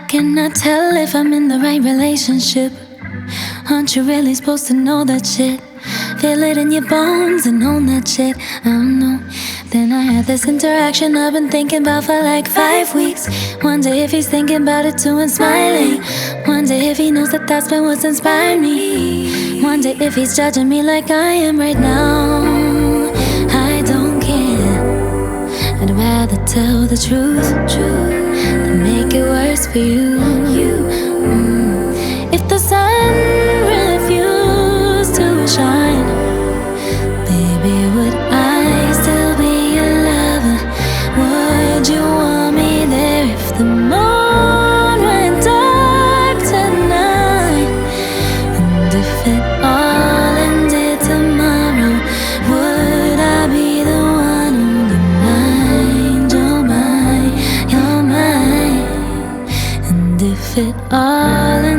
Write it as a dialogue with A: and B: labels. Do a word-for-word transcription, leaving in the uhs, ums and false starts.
A: can I tell if I'm in the right relationship? Aren't you really supposed to know that shit? Feel it in your bones and own that shit. I don't know. Then I had this interaction I've been thinking about for like five weeks. Wonder if he's thinking about it too and smiling. Wonder if he knows that that's been what's inspired me. Wonder if he's judging me like I am right now. I don't care. I'd rather tell the truth, truth than make it worse for you. you. Mm. If the sun refused to shine, baby, would I still be your lover? Would you want me there if the moon went dark tonight? And if it all ended tomorrow, would I be the one on your mind? You're mine, you're mine. And if it all ended